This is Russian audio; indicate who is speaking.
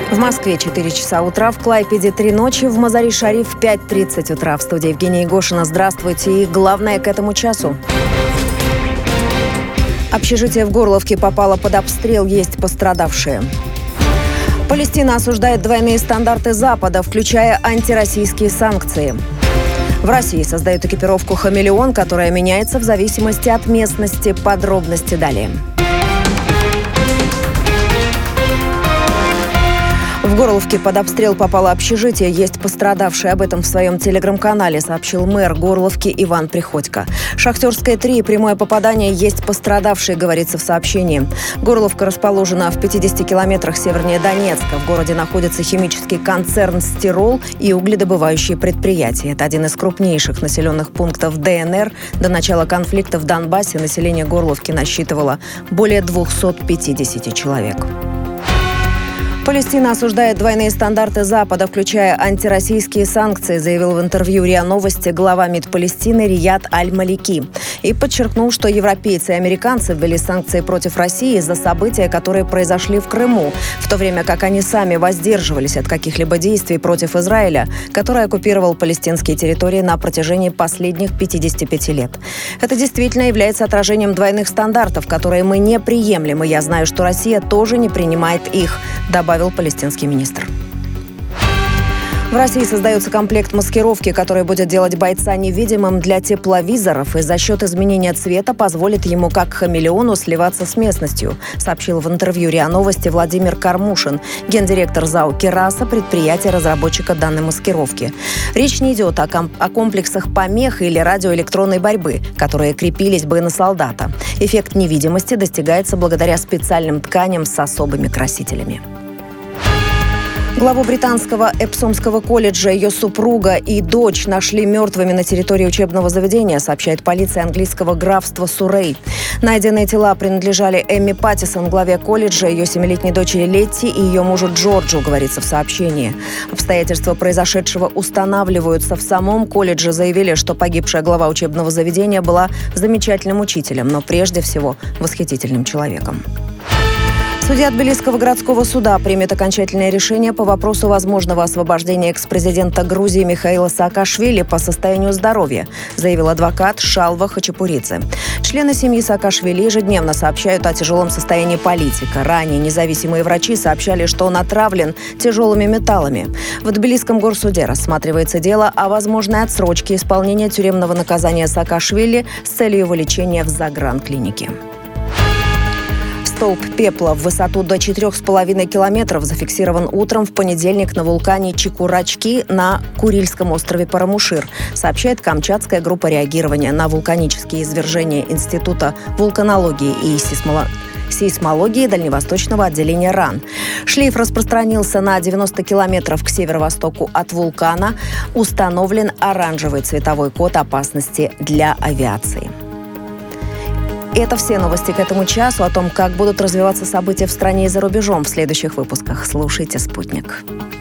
Speaker 1: В Москве 4 часа утра, в Клайпеде 3 ночи, в Мазари-Шариф 5:30 утра. В студии Евгения Егошина. Здравствуйте. И главное к этому часу. Общежитие в Горловке попало под обстрел, есть пострадавшие. Палестина осуждает двойные стандарты Запада, включая антироссийские санкции. В России создают экипировку «Хамелеон», которая меняется в зависимости от местности. Подробности далее. В Горловке под обстрел попало общежитие. Есть пострадавшие. Об этом в своем телеграм-канале сообщил мэр Горловки Иван Приходько. Шахтерская 3. Прямое попадание. Есть пострадавшие, говорится в сообщении. Горловка расположена в 50 километрах севернее Донецка. В городе находится химический концерн «Стирол» и угледобывающие предприятия. Это один из крупнейших населенных пунктов ДНР. До начала конфликта в Донбассе население Горловки насчитывало более 250 человек. Палестина осуждает двойные стандарты Запада, включая антироссийские санкции, заявил в интервью РИА Новости глава МИД Палестины Рияд Аль-Малики. И подчеркнул, что европейцы и американцы ввели санкции против России из-за события, которые произошли в Крыму, в то время как они сами воздерживались от каких-либо действий против Израиля, который оккупировал палестинские территории на протяжении последних 55 лет. Это действительно является отражением двойных стандартов, которые мы не приемлем, и я знаю, что Россия тоже не принимает их, добавил палестинский министр. В России создается комплект маскировки, который будет делать бойца невидимым для тепловизоров и за счет изменения цвета позволит ему, как хамелеону, сливаться с местностью, сообщил в интервью РИА Новости Владимир Кармушин, гендиректор ЗАО «Кераса», предприятия-разработчика данной маскировки. Речь не идет о комплексах помех или радиоэлектронной борьбы, которые крепились бы на солдата. Эффект невидимости достигается благодаря специальным тканям с особыми красителями. Главу британского Эпсомского колледжа, ее супруга и дочь нашли мертвыми на территории учебного заведения, сообщает полиция английского графства Суррей. Найденные тела принадлежали Эмми Паттисон, главе колледжа, ее 7-летней дочери Летти и ее мужу Джорджу, говорится в сообщении. Обстоятельства произошедшего устанавливаются. В самом колледже заявили, что погибшая глава учебного заведения была замечательным учителем, но прежде всего восхитительным человеком. Судья Тбилисского городского суда примет окончательное решение по вопросу возможного освобождения экс-президента Грузии Михаила Саакашвили по состоянию здоровья, заявил адвокат Шалва Хачапуридзе. Члены семьи Саакашвили ежедневно сообщают о тяжелом состоянии политика. Ранее независимые врачи сообщали, что он отравлен тяжелыми металлами. В Тбилисском горсуде рассматривается дело о возможной отсрочке исполнения тюремного наказания Саакашвили с целью его лечения в загранклинике. Столб пепла в высоту до 4,5 километров зафиксирован утром в понедельник на вулкане Чикурачки на Курильском острове Парамушир, сообщает Камчатская группа реагирования на вулканические извержения Института вулканологии и сейсмологии Дальневосточного отделения РАН. Шлейф распространился на 90 километров к северо-востоку от вулкана. Установлен оранжевый цветовой код опасности для авиации. Это все новости к этому часу. О том, как будут развиваться события в стране и за рубежом, в следующих выпусках. Слушайте «Спутник».